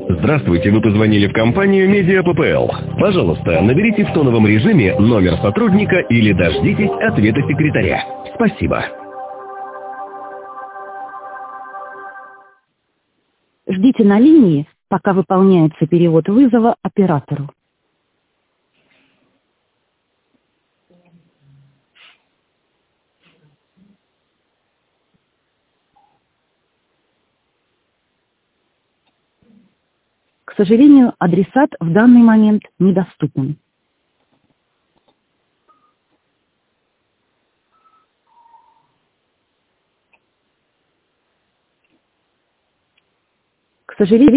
Здравствуйте, вы позвонили в компанию Медиа ППЛ. Пожалуйста, наберите в тоновом режиме номер сотрудника или дождитесь ответа секретаря. Спасибо. Ждите на линии, пока выполняется перевод вызова оператору. К сожалению, адресат в данный момент недоступен. К сожалению,